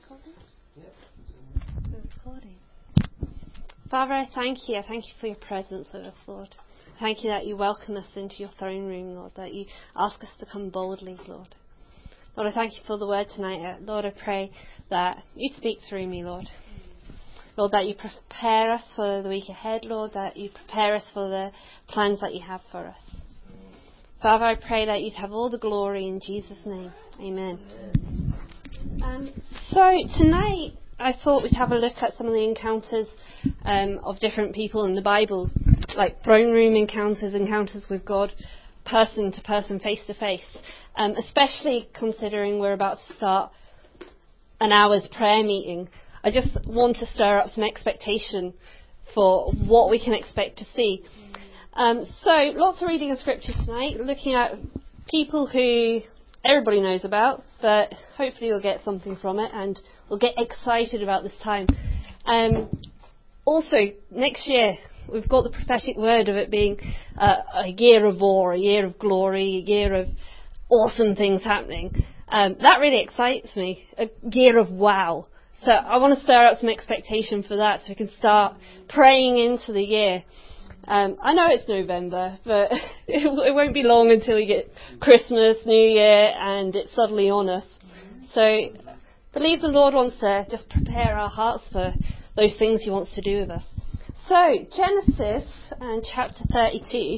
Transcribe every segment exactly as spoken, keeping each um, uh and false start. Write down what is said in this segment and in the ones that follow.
recording? Yep. We're recording. Father, I thank you. I thank you for your presence with us, Lord. Thank you that you welcome us into your throne room, Lord, that you ask us to come boldly, Lord. Lord, I thank you for the word tonight. Lord, I pray that you speak through me, Lord. Lord, that you prepare us for the week ahead, Lord, that you prepare us for the plans that you have for us. Father, I pray that you'd have all the glory in Jesus' name. Amen. Um, so tonight I thought we'd have a look at some of the encounters um, of different people in the Bible, like throne room encounters, encounters with God, person to person, face to face, um, especially considering we're about to start an hour's prayer meeting. I just want to stir up some expectation for what we can expect to see. Um, so, lots of reading of scripture tonight, looking at people who everybody knows about, but hopefully you'll get something from it and we'll get excited about this time. Um, also, next year, we've got the prophetic word of it being uh, a year of war, a year of glory, a year of awesome things happening. Um, that really excites me, a year of wow. So I want to stir up some expectation for that so we can start praying into the year. Um, I know it's November, but it, it won't be long until we get Christmas, New Year, and it's suddenly on us. So believe the Lord wants to just prepare our hearts for those things he wants to do with us. So Genesis and chapter thirty-two.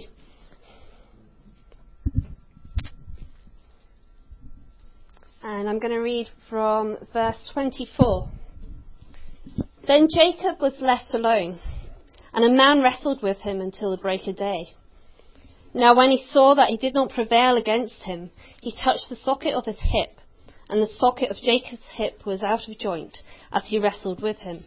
And I'm going to read from verse twenty-four. Then Jacob was left alone, and a man wrestled with him until the break of day. Now when he saw that he did not prevail against him, he touched the socket of his hip, and the socket of Jacob's hip was out of joint as he wrestled with him.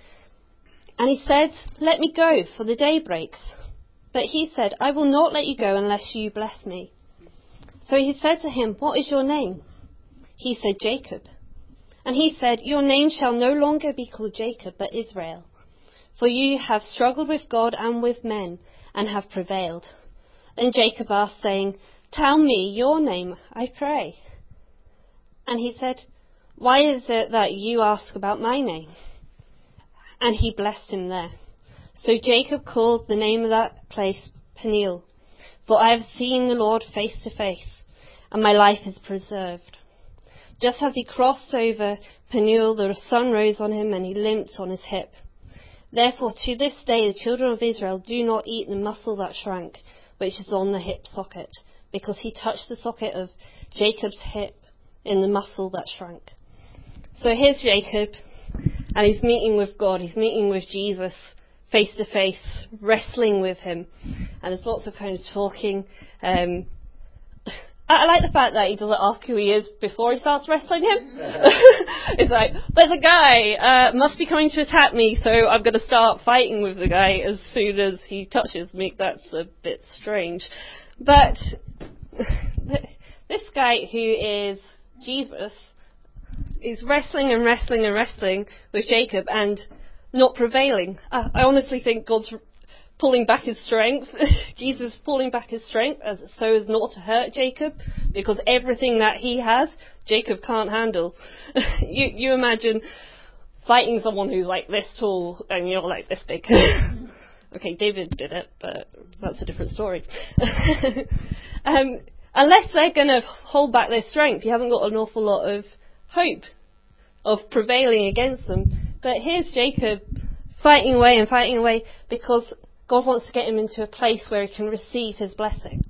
And he said, "Let me go, for the day breaks." But he said, "I will not let you go unless you bless me." So he said to him, "What is your name?" He said, "Jacob." And he said, "Your name shall no longer be called Jacob, but Israel. For you have struggled with God and with men, and have prevailed." Then Jacob asked, saying, "Tell me your name, I pray." And he said, "Why is it that you ask about my name?" And he blessed him there. So Jacob called the name of that place Peniel, for I have seen the Lord face to face, and my life is preserved. Just as he crossed over Peniel, the sun rose on him, and he limped on his hip. Therefore, to this day, the children of Israel do not eat the muscle that shrank, which is on the hip socket, because he touched the socket of Jacob's hip in the muscle that shrank. So here's Jacob, and he's meeting with God. He's meeting with Jesus face to face, wrestling with him. And there's lots of kind of talking. Um, I like the fact that he doesn't ask who he is before he starts wrestling him. It's like, there's a guy, uh, must be coming to attack me, so I'm going to start fighting with the guy as soon as he touches me. That's a bit strange. But this guy who is Jesus is wrestling and wrestling and wrestling with Jacob and not prevailing. I, I honestly think God's pulling back his strength. Jesus is pulling back his strength as so as not to hurt Jacob, because everything that he has, Jacob can't handle. you, you imagine fighting someone who's like this tall and you're like this big. Okay, David did it, but that's a different story. um, unless they're going to hold back their strength, you haven't got an awful lot of hope of prevailing against them. But here's Jacob fighting away and fighting away because God wants to get him into a place where he can receive his blessing.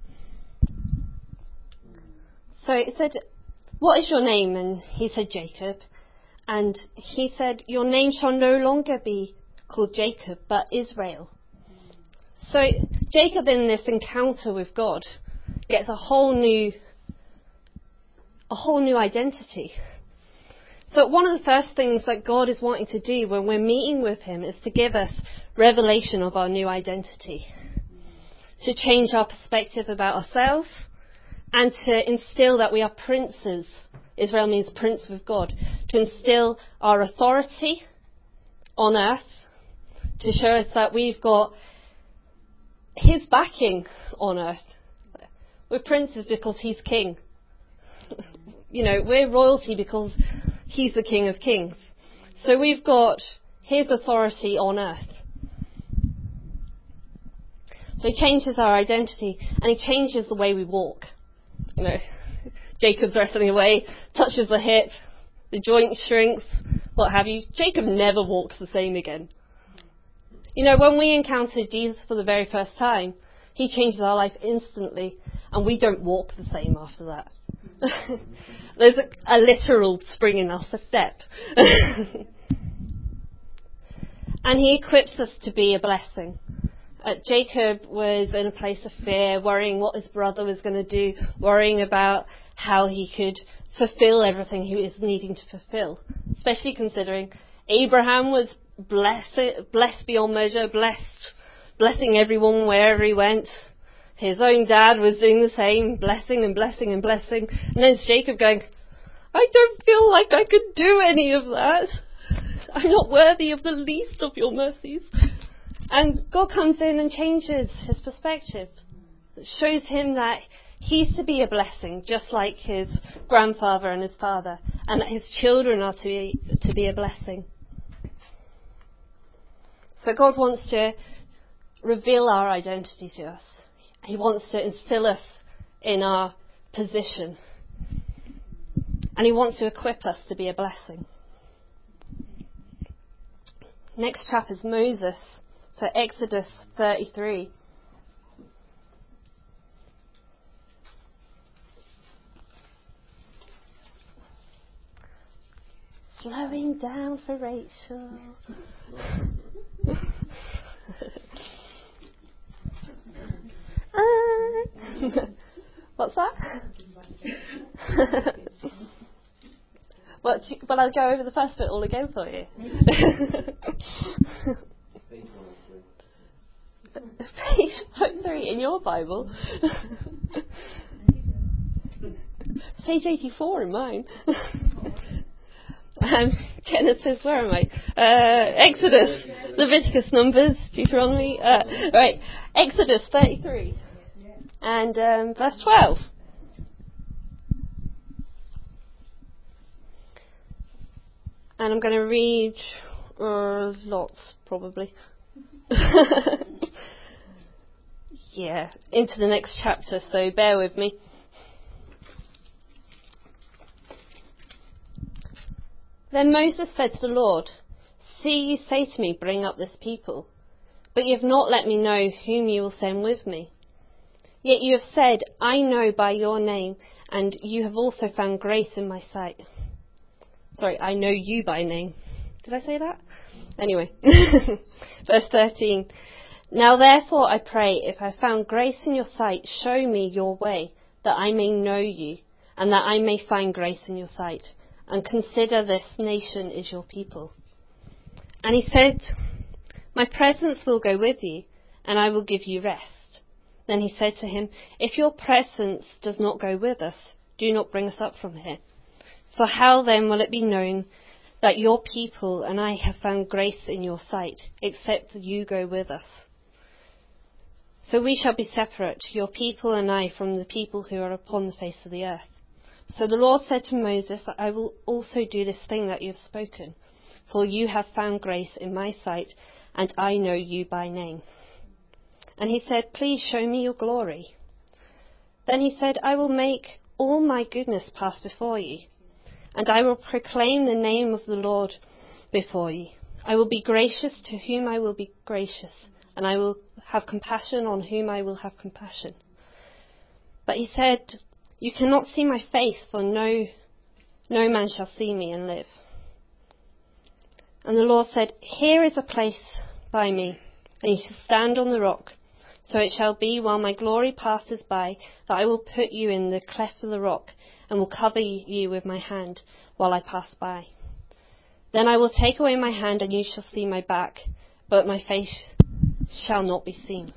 So it said, "What is your name?" And he said, "Jacob." And he said, "Your name shall no longer be called Jacob, but Israel." So Jacob, in this encounter with God, gets a whole new, a whole new identity. So one of the first things that God is wanting to do when we're meeting with him is to give us revelation of our new identity, to change our perspective about ourselves, and to instill that we are princes. Israel means prince with God. To instill our authority on earth, to show us that we've got his backing on earth. We're princes because he's king. You know, we're royalty because he's the King of Kings. So we've got his authority on earth. So he changes our identity, and he changes the way we walk. You know, Jacob's wrestling away, touches the hip, the joint shrinks, what have you. Jacob never walks the same again. You know, when we encounter Jesus for the very first time, he changes our life instantly, and we don't walk the same after that. There's a, a literal spring in our step. And he equips us to be a blessing. Uh, Jacob was in a place of fear, worrying what his brother was going to do, worrying about how he could fulfill everything he was needing to fulfill, especially considering Abraham was blessed, blessed beyond measure, blessed, blessing everyone wherever he went. His own dad was doing the same, blessing and blessing and blessing. And there's Jacob going, I don't feel like I could do any of that. I'm not worthy of the least of your mercies. And God comes in and changes his perspective. It shows him that he's to be a blessing, just like his grandfather and his father, and that his children are to be, to be a blessing. So God wants to reveal our identity to us. He wants to instill us in our position. And he wants to equip us to be a blessing. Next chapter is Moses. So Exodus thirty-three. Slowing down for Rachel. What's that? What, will I go over the first bit all again for you? Page three in your Bible. It's page eighty-four in mine. um, Genesis, where am I? Uh, Exodus, Leviticus, Numbers, Deuteronomy. Uh, right, Exodus thirty-three and um, verse twelve. And I'm going to read uh, lots, probably. Yeah, into the next chapter, so bear with me. Then Moses said to the Lord, See, you say to me, bring up this people, but you have not let me know whom you will send with me. Yet you have said, I know by your name, and you have also found grace in my sight. Sorry, I know you by name. Did I say that? Anyway, verse thirteen. Now therefore I pray, if I found grace in your sight, show me your way, that I may know you, and that I may find grace in your sight, and consider this nation is your people. And he said, My presence will go with you, and I will give you rest. Then he said to him, If your presence does not go with us, do not bring us up from here. For how then will it be known that your people and I have found grace in your sight, except you go with us? So we shall be separate, your people and I, from the people who are upon the face of the earth. So the Lord said to Moses, I will also do this thing that you have spoken, for you have found grace in my sight, and I know you by name. And he said, Please show me your glory. Then he said, I will make all my goodness pass before you, and I will proclaim the name of the Lord before you. I will be gracious to whom I will be gracious, and I will have compassion on whom I will have compassion. But he said, You cannot see my face, for no, no man shall see me and live. And the Lord said, Here is a place by me, and you shall stand on the rock. So it shall be, while my glory passes by, that I will put you in the cleft of the rock, and will cover you with my hand while I pass by. Then I will take away my hand, and you shall see my back, but my face shall not be seen.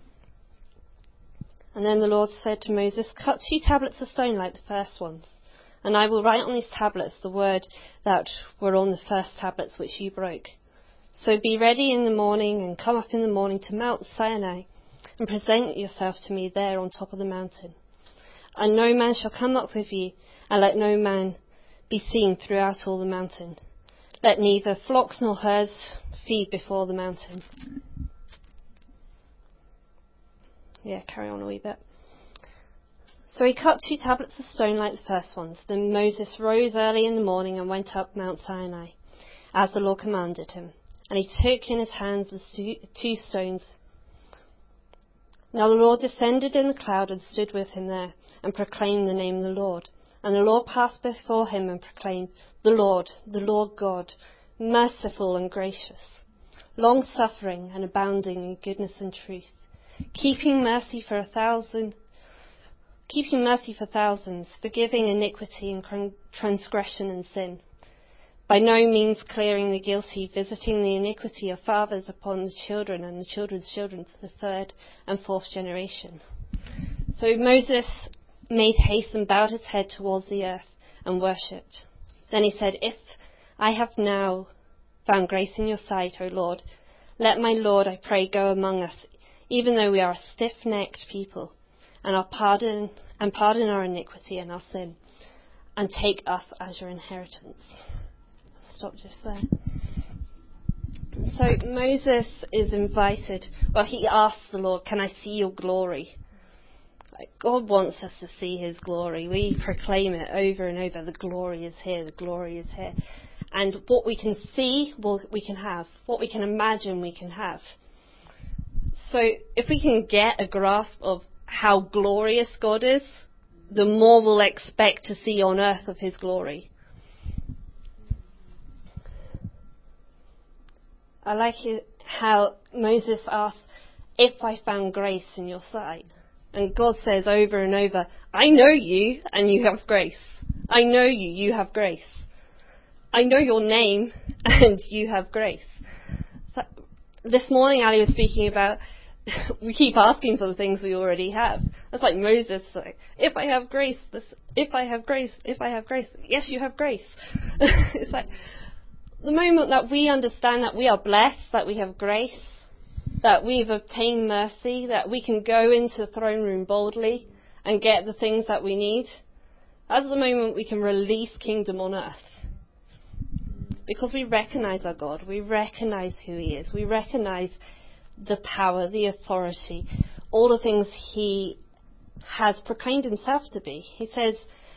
And then the Lord said to Moses, Cut two tablets of stone like the first ones, and I will write on these tablets the word that were on the first tablets which you broke. So be ready in the morning, and come up in the morning to Mount Sinai, and present yourself to me there on top of the mountain. And no man shall come up with you, and let no man be seen throughout all the mountain. Let neither flocks nor herds feed before the mountain. Yeah, carry on a wee bit. So he cut two tablets of stone like the first ones. Then Moses rose early in the morning and went up Mount Sinai, as the Lord commanded him. And he took in his hands the two stones. Now the Lord descended in the cloud and stood with him there, and proclaimed the name of the Lord. And the Lord passed before him and proclaimed, The Lord, the Lord God, merciful and gracious, long-suffering and abounding in goodness and truth, keeping mercy for a thousand, keeping mercy for thousands, forgiving iniquity and transgression and sin, by no means clearing the guilty, visiting the iniquity of fathers upon the children and the children's children to the third and fourth generation. So Moses made haste and bowed his head towards the earth and worshipped. Then he said, If I have now found grace in your sight, O Lord, let my Lord, I pray, go among us, even though we are a stiff-necked people, and our pardon and pardon our iniquity and our sin, and take us as your inheritance. Stop just there. So Moses is invited. Well, he asks the Lord, can I see your glory? Like, God wants us to see his glory. We proclaim it over and over. The glory is here. The glory is here. And what we can see, well, we can have. What we can imagine, we can have. So if we can get a grasp of how glorious God is, the more we'll expect to see on earth of his glory. I like it how Moses asks, if I found grace in your sight. And God says over and over, I know you and you have grace. I know you, you have grace. I know your name and you have grace. So, this morning Ali was speaking about, we keep asking for the things we already have. That's like Moses saying, if I have grace, this, if I have grace, if I have grace. Yes, you have grace. It's like, the moment that we understand that we are blessed, that we have grace, that we've obtained mercy, that we can go into the throne room boldly and get the things that we need, that's the moment we can release kingdom on earth. Because we recognize our God, we recognize who he is, we recognize the power, the authority, all the things he has proclaimed himself to be. He says,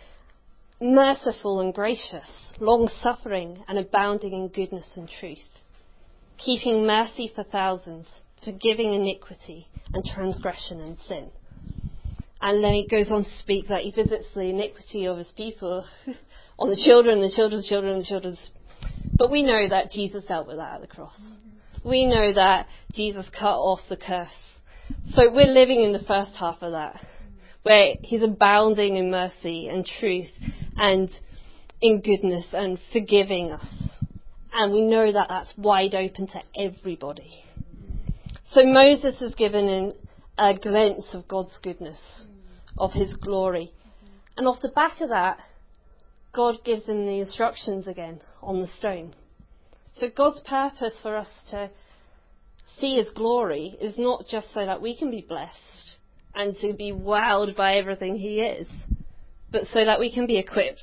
merciful and gracious, long-suffering and abounding in goodness and truth, keeping mercy for thousands, forgiving iniquity and transgression and sin. And then he goes on to speak that he visits the iniquity of his people on the children, the children's children, the children's. But we know that Jesus dealt with that at the cross. We know that Jesus cut off the curse. So we're living in the first half of that, where he's abounding in mercy and truth and in goodness and forgiving us. And we know that that's wide open to everybody. So Moses is given in a glimpse of God's goodness, of his glory. And off the back of that, God gives him the instructions again on the stone. So God's purpose for us to see his glory is not just so that we can be blessed and to be wowed by everything he is, but so that we can be equipped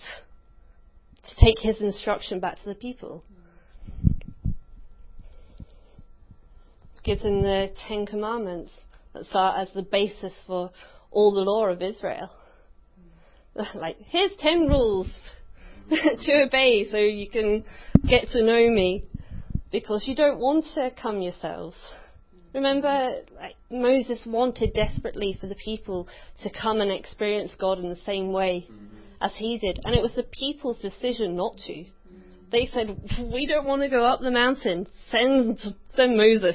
to take his instruction back to the people. Gives them the Ten Commandments that start as the basis for all the law of Israel. Like, here's ten rules to obey so you can get to know me, because you don't want to come yourselves. Remember, like, Moses wanted desperately for the people to come and experience God in the same way as he did, and it was the people's decision not to. They said, we don't want to go up the mountain, send, send Moses.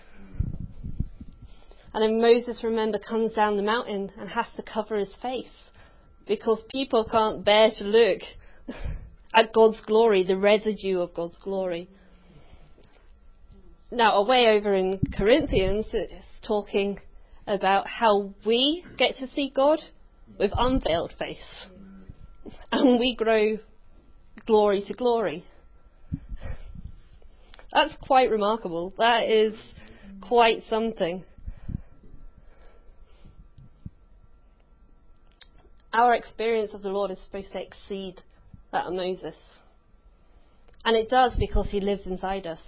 And then Moses, remember, comes down the mountain and has to cover his face because people can't bear to look at God's glory, the residue of God's glory. Now, away over in Corinthians, it's talking about how we get to see God with unveiled face. And we grow glory to glory. That's quite remarkable. That is quite something. Our experience of the Lord is supposed to exceed that of Moses. And it does because he lives inside us.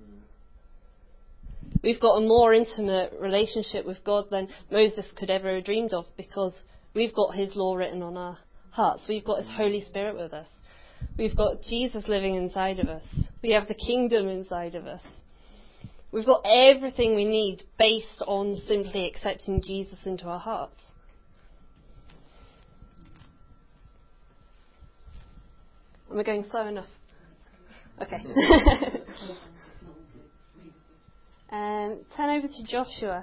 We've got a more intimate relationship with God than Moses could ever have dreamed of because we've got his law written on our hearts. We've got his Holy Spirit with us. We've got Jesus living inside of us. We have the kingdom inside of us. We've got everything we need based on simply accepting Jesus into our hearts. Am I going slow enough? Okay. um, turn over to Joshua.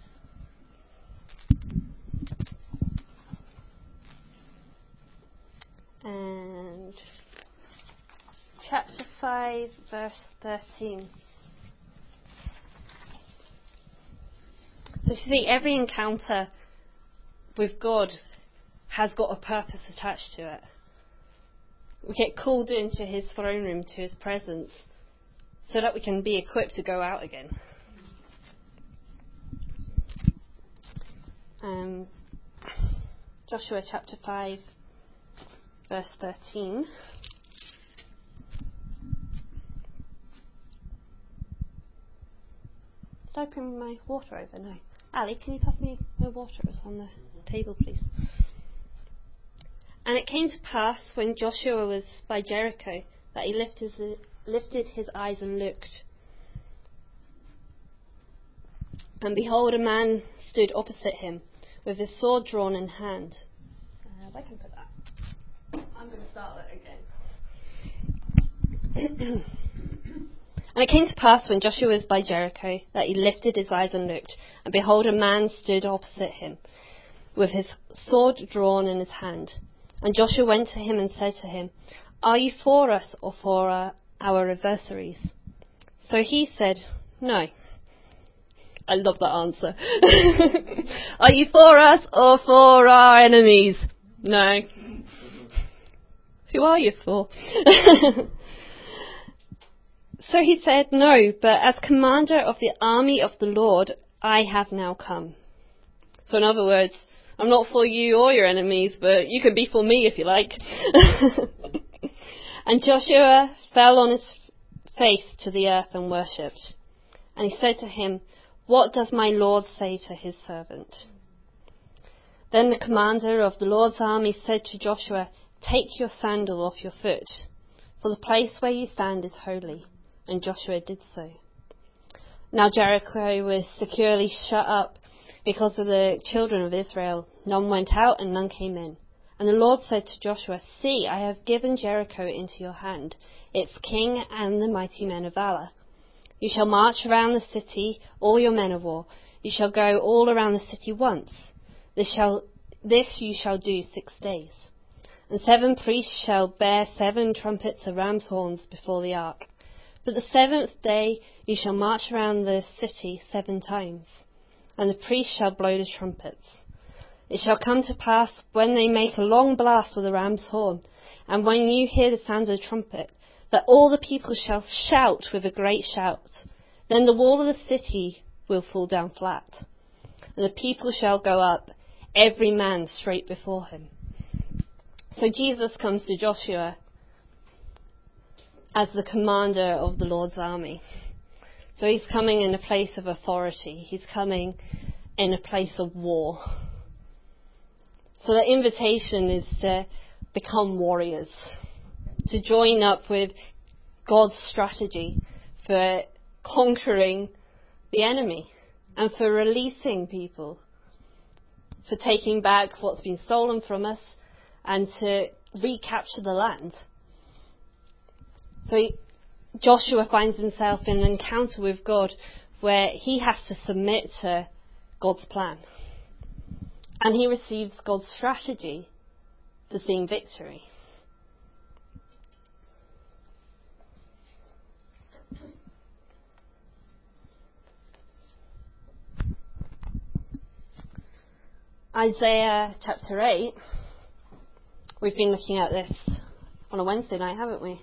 And chapter five, verse thirteen. So you see, every encounter with God has got a purpose attached to it. We get called into his throne room, to his presence, so that we can be equipped to go out again. Um, Joshua chapter five, verse thirteen. Did I bring my water over? No. Ali, can you pass me my water? It's on the table, please. And it came to pass, when Joshua was by Jericho, that he lifted his, lifted his eyes and looked. And behold, a man stood opposite him, with his sword drawn in hand. Uh, if I can put that. I'm going to start that again. And it came to pass, when Joshua was by Jericho, that he lifted his eyes and looked. And behold, a man stood opposite him, with his sword drawn in his hand. And Joshua went to him and said to him, Are you for us or for uh, our adversaries? So he said, No. I love that answer. Are you for us or for our enemies? No. Who are you for? So he said, No, but as commander of the army of the Lord, I have now come. So in other words, I'm not for you or your enemies, but you can be for me if you like. And Joshua fell on his face to the earth and worshipped. And he said to him, What does my Lord say to his servant? Then the commander of the Lord's army said to Joshua, Take your sandal off your foot, for the place where you stand is holy. And Joshua did so. Now Jericho was securely shut up because of the children of Israel. None went out and none came in. And the Lord said to Joshua, See, I have given Jericho into your hand, its king and the mighty men of valor. You shall march around the city, all your men of war. You shall go all around the city once. This shall this you shall do six days. And seven priests shall bear seven trumpets of ram's horns before the ark. But the seventh day you shall march around the city seven times, and the priests shall blow the trumpets. It shall come to pass, when they make a long blast with the ram's horn, and when you hear the sound of the trumpet, that all the people shall shout with a great shout. Then the wall of the city will fall down flat, and the people shall go up, every man straight before him. So Jesus comes to Joshua as the commander of the Lord's army. So he's coming in a place of authority. He's coming in a place of war. So the invitation is to become warriors, to join up with God's strategy for conquering the enemy and for releasing people, for taking back what's been stolen from us and to recapture the land. So he, Joshua finds himself in an encounter with God where he has to submit to God's plan. And he receives God's strategy for seeing victory. Isaiah chapter eight. We've been looking at this on a Wednesday night, haven't we?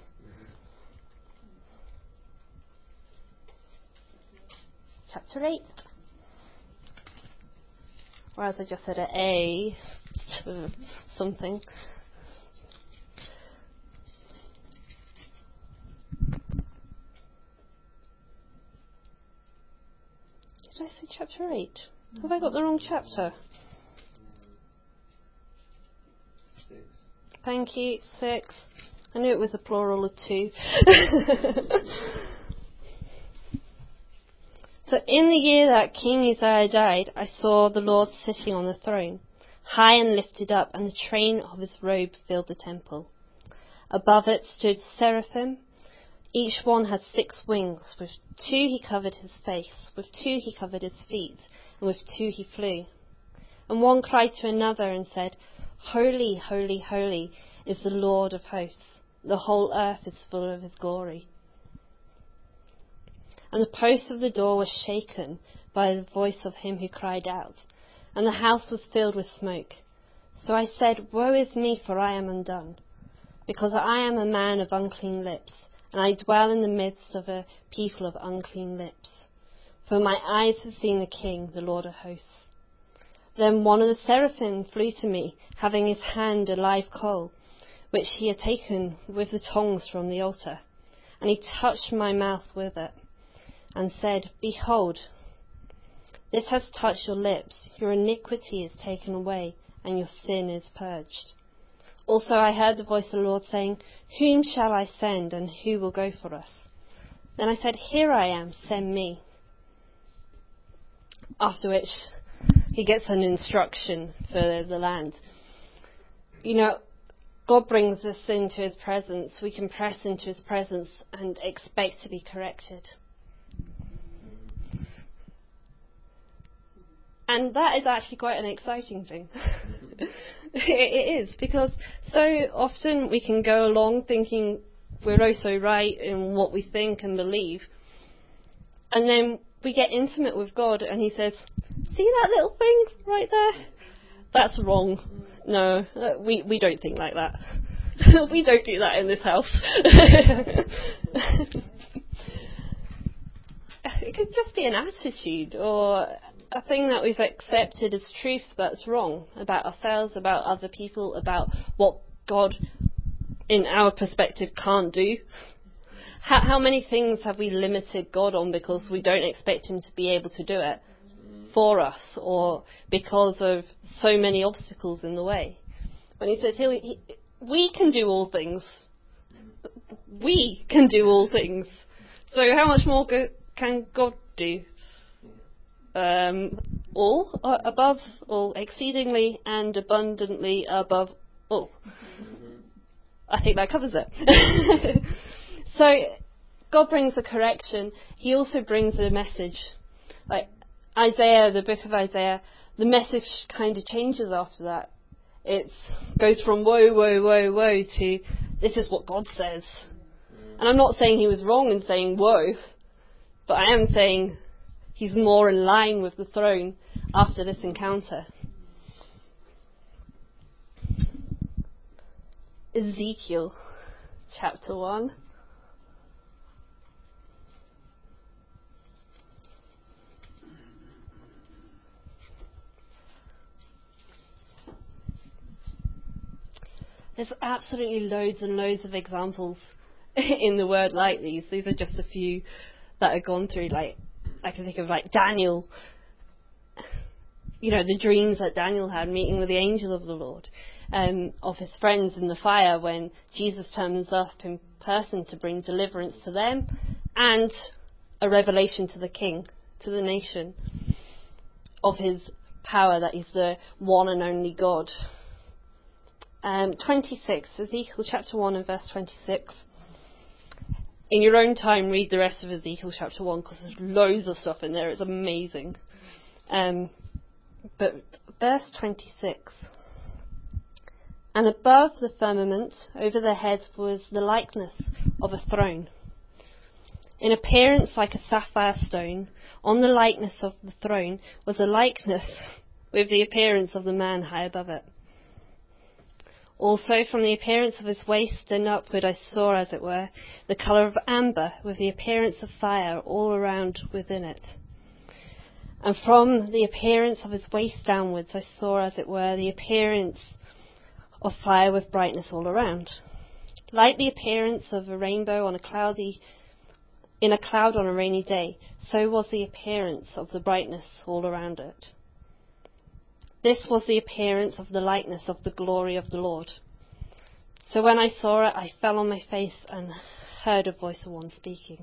Chapter eight. Whereas I just said an A to something. Did I say chapter eight? Have I got the wrong chapter? Six. Thank you. Six. I knew it was a plural of two. So in the year that King Uzziah died, I saw the Lord sitting on the throne, high and lifted up, and the train of his robe filled the temple. Above it stood seraphim. Each one had six wings. With two he covered his face, with two he covered his feet, and with two he flew. And one cried to another and said, Holy, holy, holy is the Lord of hosts. The whole earth is full of his glory. And the post of the door was shaken by the voice of him who cried out, and the house was filled with smoke. So I said, Woe is me, for I am undone, because I am a man of unclean lips, and I dwell in the midst of a people of unclean lips. For my eyes have seen the King, the Lord of hosts. Then one of the seraphim flew to me, having in his hand a live coal, which he had taken with the tongs from the altar. And he touched my mouth with it, and said, Behold, this has touched your lips. Your iniquity is taken away, and your sin is purged. Also I heard the voice of the Lord saying, Whom shall I send, and who will go for us? Then I said, Here I am, send me. After which he gets an instruction for the land. You know, God brings us into his presence. We can press into his presence and expect to be corrected. And that is actually quite an exciting thing. It is, because so often we can go along thinking we're oh so right in what we think and believe. And then we get intimate with God and he says, see that little thing right there? That's wrong. No, we, we don't think like that. We don't do that in this house. It could just be an attitude or a thing that we've accepted as truth that's wrong about ourselves, about other people, about what God, in our perspective, can't do. How, how many things have we limited God on because we don't expect him to be able to do it for us, or because of so many obstacles in the way? When he says, he, he, we can do all things. We can do all things. So how much more go, can God do? Um, all, uh, above all, exceedingly and abundantly above all. I think that covers it. So God brings a correction. He also brings a message. Like Isaiah, the book of Isaiah, the message kind of changes after that. It goes from woe, woe, woe, woe to this is what God says. And I'm not saying he was wrong in saying woe, but I am saying he's more in line with the throne after this encounter. Ezekiel chapter one. There's absolutely loads and loads of examples in the word like these. These are just a few that I've gone through. Like, I can think of like Daniel. You know, the dreams that Daniel had meeting with the angel of the Lord, um, of his friends in the fire when Jesus turns up in person to bring deliverance to them, and a revelation to the king, to the nation, of his power, that he's the one and only God. Um, twenty-six, Ezekiel chapter one and verse twenty-six. In your own time, read the rest of Ezekiel chapter one, because there's loads of stuff in there. It's amazing. Um, but verse twenty-six. And above the firmament, over their heads, was the likeness of a throne, in appearance like a sapphire stone. On the likeness of the throne was a likeness with the appearance of the man high above it. Also from the appearance of his waist and upward I saw, as it were, the colour of amber, with the appearance of fire all around within it. And from the appearance of his waist downwards I saw, as it were, the appearance of fire with brightness all around, like the appearance of a rainbow on a cloudy in a cloud on a rainy day, so was the appearance of the brightness all around it. This was the appearance of the likeness of the glory of the Lord. So when I saw it, I fell on my face and heard a voice of one speaking.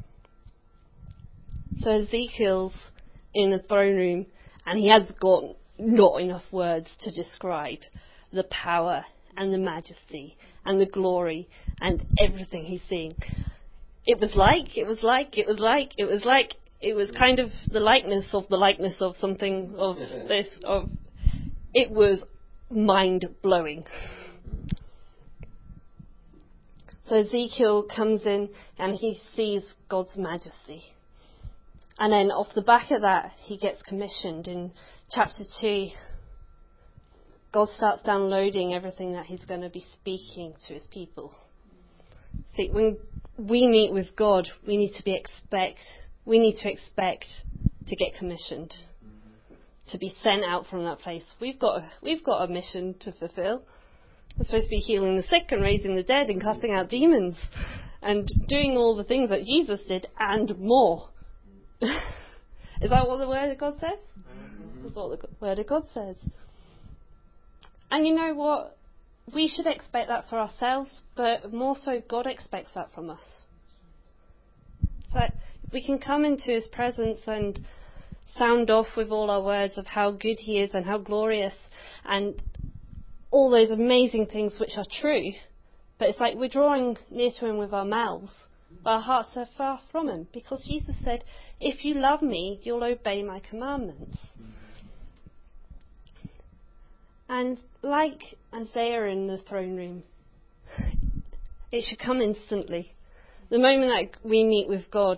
So Ezekiel's in the throne room, and he has got not enough words to describe the power and the majesty and the glory and everything he's seeing. It was like, it was like, it was like, it was like, it was kind of the likeness of the likeness of something of this, of, it was mind-blowing. So Ezekiel comes in and he sees God's majesty. And then off the back of that, he gets commissioned. In chapter two, God starts downloading everything that he's going to be speaking to his people. See, when we meet with God, we need to be expect, we need to expect to get commissioned, to be sent out from that place. We've got a, we've got a mission to fulfill. We're supposed to be healing the sick and raising the dead and casting out demons and doing all the things that Jesus did and more. Is that what the Word of God says? Mm-hmm. That's what the Word of God says. And you know what? We should expect that for ourselves, but more so God expects that from us. That we can come into his presence and sound off with all our words of how good he is and how glorious and all those amazing things which are true, but it's like we're drawing near to him with our mouths, but our hearts are far from him, because Jesus said, if you love me, you'll obey my commandments. And like Isaiah in the throne room, it should come instantly. The moment that we meet with God,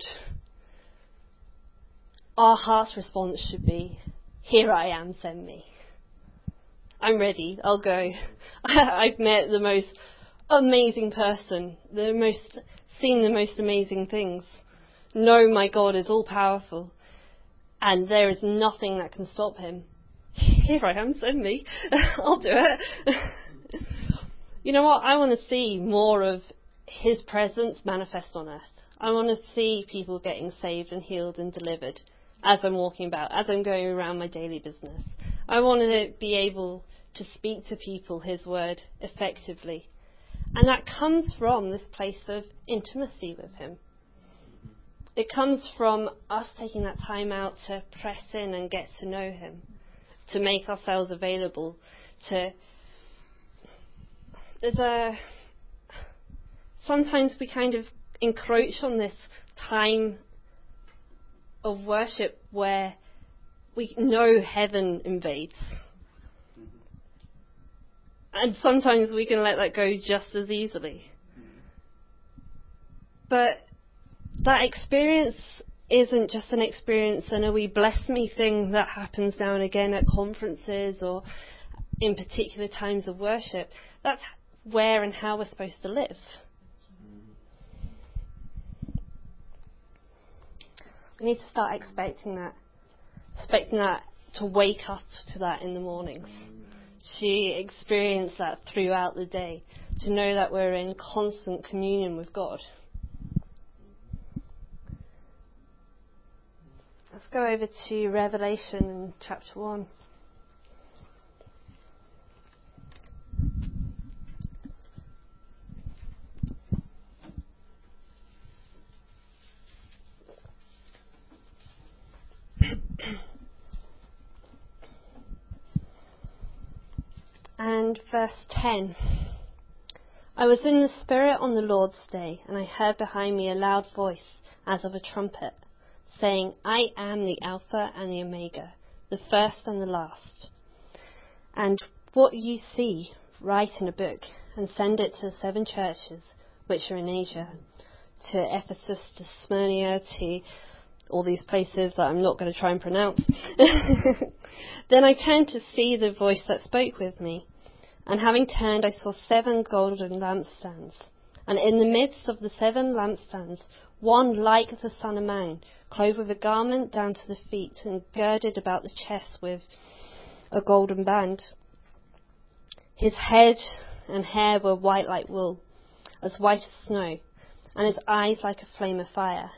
our heart's response should be, here I am, send me. I'm ready, I'll go. I've met the most amazing person, the most seen the most amazing things. Know my God is all powerful, and there is nothing that can stop him. Here I am, send me. I'll do it. You know what? I want to see more of his presence manifest on earth. I want to see people getting saved and healed and delivered as I'm walking about, as I'm going around my daily business. I want to be able to speak to people his word effectively. And that comes from this place of intimacy with him. It comes from us taking that time out to press in and get to know him, to make ourselves available, to... There's a... Sometimes we kind of encroach on this time of worship where we know heaven invades. And sometimes we can let that go just as easily. But that experience isn't just an experience and a wee bless me thing that happens now and again at conferences or in particular times of worship. That's where and how we're supposed to live. We need to start expecting that. Expecting that, to wake up to that in the mornings. To experience that throughout the day. To know that we're in constant communion with God. Let's go over to Revelation in chapter one. And verse ten. I was in the Spirit on the Lord's day, and I heard behind me a loud voice as of a trumpet, saying, I am the Alpha and the Omega, the first and the last. And what you see, write in a book, and send it to the seven churches which are in Asia, to Ephesus, to Smyrna, to all these places that I'm not going to try and pronounce. Then I turned to see the voice that spoke with me. And having turned, I saw seven golden lampstands. And in the midst of the seven lampstands, one like the Son of Man, clothed with a garment down to the feet, and girded about the chest with a golden band. His head and hair were white like wool, as white as snow, and his eyes like a flame of fire.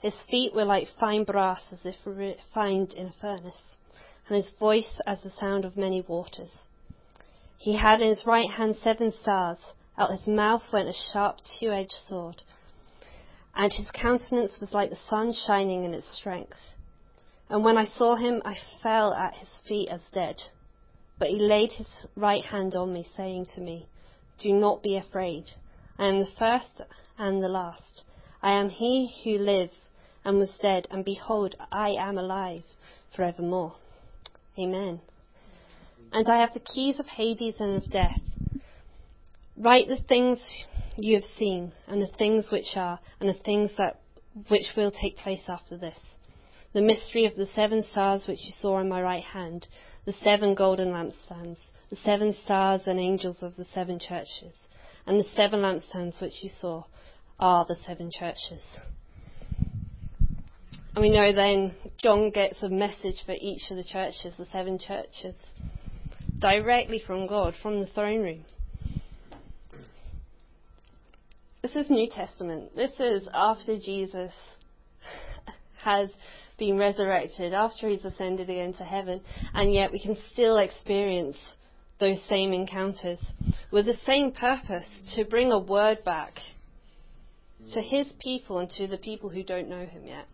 His feet were like fine brass, as if refined in a furnace, and his voice as the sound of many waters. He had in his right hand seven stars. Out his mouth went a sharp two-edged sword, and his countenance was like the sun shining in its strength. And when I saw him, I fell at his feet as dead. But he laid his right hand on me, saying to me, "Do not be afraid. I am the first and the last. I am he who lives and was dead, and behold, I am alive forevermore." Amen. And I have the keys of Hades and of death. Write the things you have seen, and the things which are, and the things that which will take place after this. The mystery of the seven stars which you saw in my right hand, the seven golden lampstands, the seven stars and angels of the seven churches, and the seven lampstands which you saw are the seven churches. And we know then John gets a message for each of the churches, the seven churches, directly from God, from the throne room. This is New Testament. This is after Jesus has been resurrected, after he's ascended again to heaven, and yet we can still experience those same encounters with the same purpose, to bring a word back to his people and to the people who don't know him yet.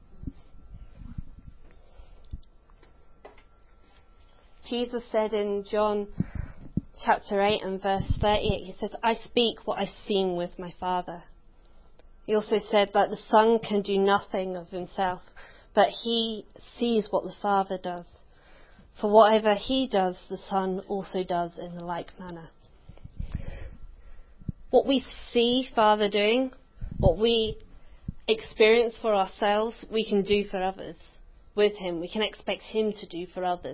Jesus said in John chapter eight and verse thirty-eight, he says, "I speak what I've seen with my Father." He also said that the Son can do nothing of himself, but he sees what the Father does. For whatever he does, the Son also does in the like manner. What we see Father doing, what we experience for ourselves, we can do for others. With him, we can expect him to do for others.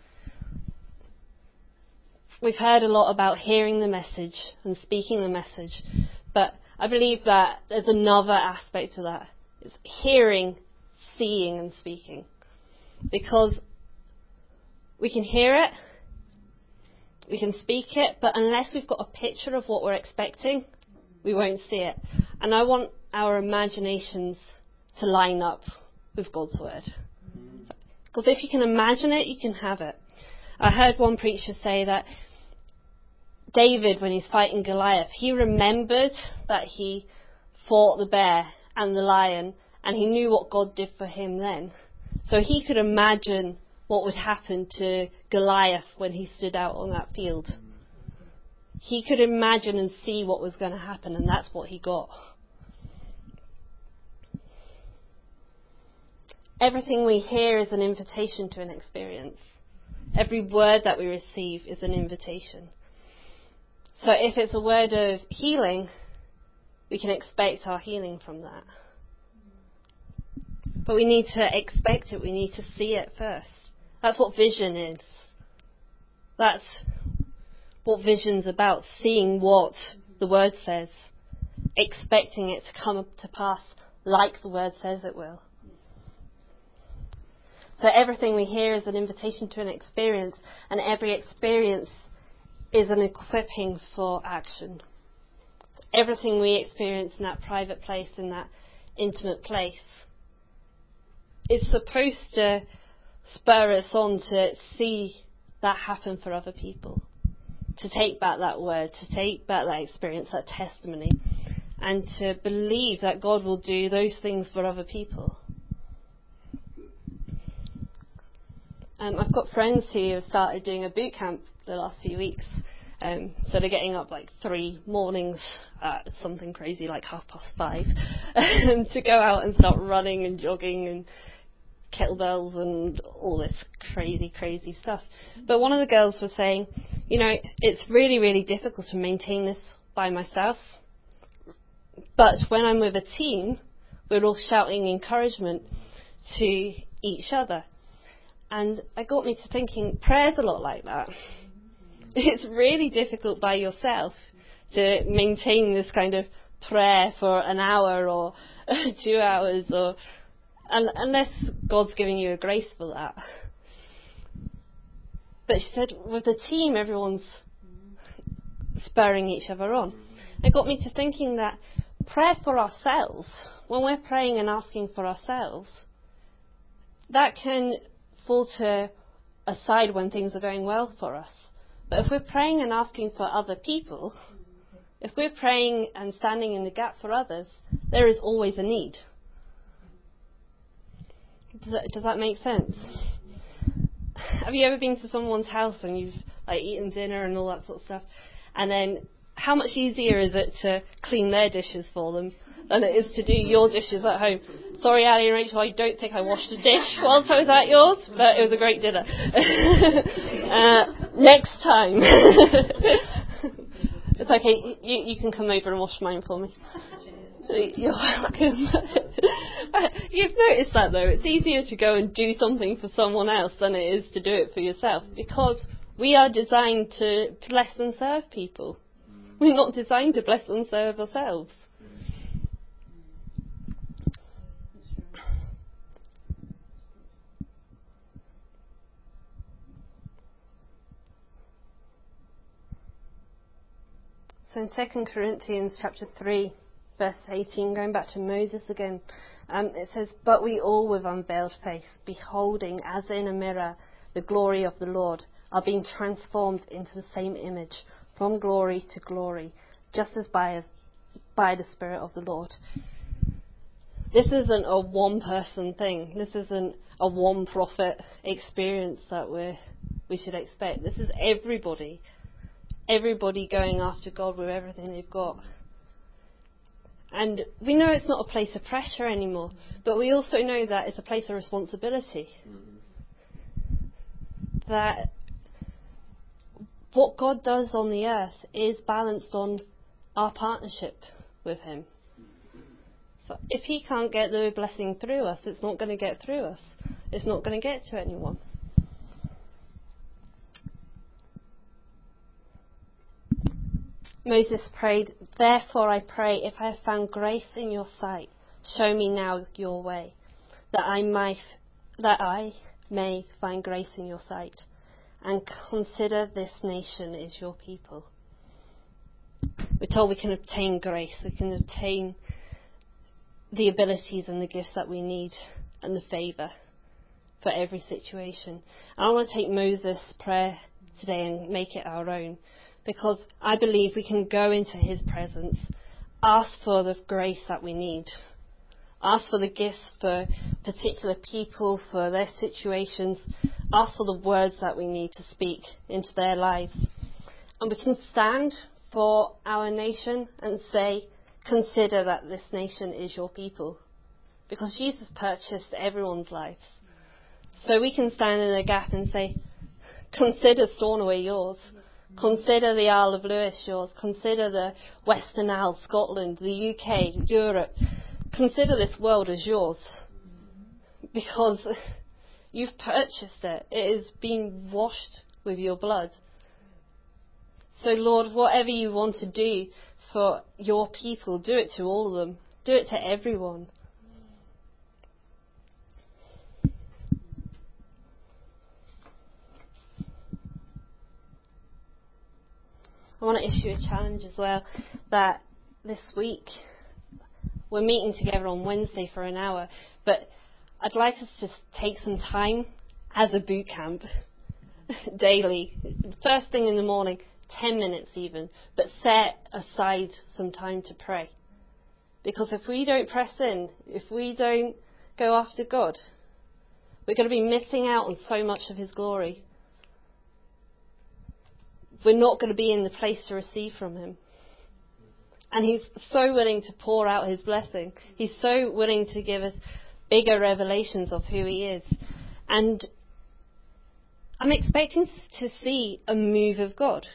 We've heard a lot about hearing the message and speaking the message, but I believe that there's another aspect to that. It's hearing, seeing and speaking. Because we can hear it, we can speak it, but unless we've got a picture of what we're expecting, we won't see it. And I want our imaginations to line up with God's word. Because if you can imagine it, you can have it. I heard one preacher say that David, when he's fighting Goliath, he remembered that he fought the bear and the lion, and he knew what God did for him then. So he could imagine what would happen to Goliath when he stood out on that field. He could imagine and see what was going to happen, and that's what he got. Everything we hear is an invitation to an experience. Every word that we receive is an invitation. So if it's a word of healing, we can expect our healing from that. But we need to expect it. We need to see it first. That's what vision is. That's what vision's about. Seeing what the word says. Expecting it to come to pass like the word says it will. So everything we hear is an invitation to an experience, and every experience is an equipping for action. Everything we experience in that private place, in that intimate place, is supposed to spur us on to see that happen for other people, to take back that word, to take back that experience, that testimony, and to believe that God will do those things for other people. Um, I've got friends who have started doing a boot camp the last few weeks. Um, so they're getting up like three mornings at something crazy like half past five to go out and start running and jogging and kettlebells and all this crazy, crazy stuff. But one of the girls was saying, you know, it's really, really difficult to maintain this by myself. But when I'm with a team, we're all shouting encouragement to each other. And it got me to thinking, prayer's a lot like that. It's really difficult by yourself to maintain this kind of prayer for an hour or two hours, or un- unless God's giving you a grace for that. But she said, with the team, everyone's spurring each other on. It got me to thinking that prayer for ourselves, when we're praying and asking for ourselves, that can falter aside when things are going well for us. But if we're praying and asking for other people, if we're praying and standing in the gap for others, there is always a need. Does that, does that make sense? Have you ever been to someone's house and you've like eaten dinner and all that sort of stuff, and then how much easier is it to clean their dishes for them than it is to do your dishes at home? Sorry, Ali and Rachel, I don't think I washed a dish whilst I was at yours, but it was a great dinner. uh, next time. It's okay, you, you can come over and wash mine for me. You're welcome. You've noticed that though, it's easier to go and do something for someone else than it is to do it for yourself, because we are designed to bless and serve people. We're not designed to bless and serve ourselves. So in Second Corinthians chapter three, verse eighteen, going back to Moses again, um, it says, "But we all with unveiled face, beholding as in a mirror the glory of the Lord, are being transformed into the same image, from glory to glory, just as by, a, by the Spirit of the Lord." This isn't a one-person thing. This isn't a one-prophet experience that we we should expect. This is everybody. Everybody going after God with everything they've got. And we know it's not a place of pressure anymore, but we also know that it's a place of responsibility. Mm-hmm. That what God does on the earth is balanced on our partnership with Him. So if He can't get the blessing through us, it's not going to get through us. It's not going to get to anyone. Moses prayed, "Therefore I pray, if I have found grace in your sight, show me now your way, that I might, that I may find grace in your sight, and consider this nation is your people." We're told we can obtain grace, we can obtain the abilities and the gifts that we need, and the favour for every situation. And I want to take Moses' prayer today and make it our own, because I believe we can go into His presence, ask for the grace that we need, ask for the gifts for particular people, for their situations, ask for the words that we need to speak into their lives. And we can stand for our nation and say, consider that this nation is your people, because Jesus purchased everyone's lives. So we can stand in the gap and say, consider Stornoway yours. Consider the Isle of Lewis yours. Consider the Western Isles, Scotland, the U K, Europe. Consider this world as yours, because you've purchased it. It is being washed with your blood. So Lord, whatever you want to do for your people, do it to all of them. Do it to everyone. I want to issue a challenge as well, that this week we're meeting together on Wednesday for an hour, but I'd like us to take some time as a boot camp daily, first thing in the morning, ten minutes even, but set aside some time to pray. Because if we don't press in, if we don't go after God, we're going to be missing out on so much of His glory. We're not going to be in the place to receive from Him. And He's so willing to pour out His blessing. He's so willing to give us bigger revelations of who He is. And I'm expecting to see a move of God.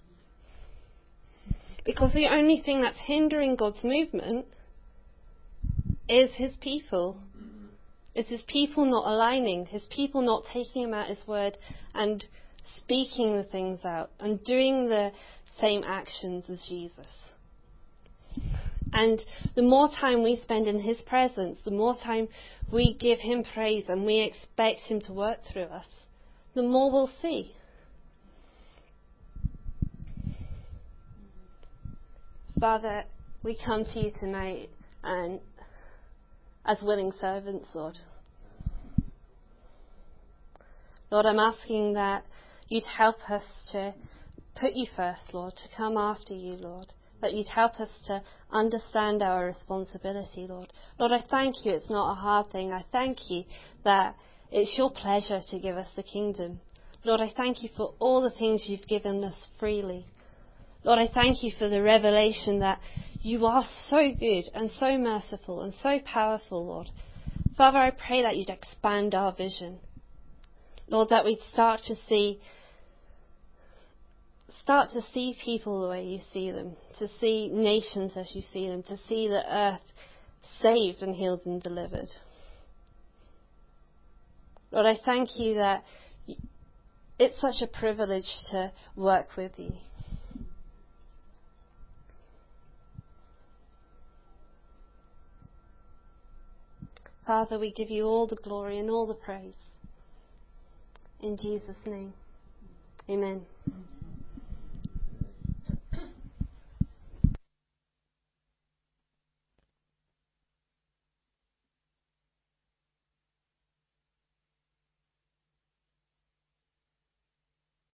Because the only thing that's hindering God's movement is His people. It's His people not aligning, His people not taking Him at His word and speaking the things out and doing the same actions as Jesus. And the more time we spend in His presence, the more time we give Him praise and we expect Him to work through us, the more we'll see. Father, we come to you tonight and as willing servants, Lord. Lord, I'm asking that you'd help us to put you first, Lord, to come after you, Lord. That you'd help us to understand our responsibility, Lord. Lord, I thank you it's not a hard thing. I thank you that it's your pleasure to give us the kingdom. Lord, I thank you for all the things you've given us freely. Lord, I thank you for the revelation that you are so good and so merciful and so powerful, Lord. Father, I pray that you'd expand our vision. Lord, that we'd start to see start to see people the way you see them, to see nations as you see them, to see the earth saved and healed and delivered. Lord, I thank you that it's such a privilege to work with you. Father, we give you all the glory and all the praise. In Jesus' name, amen.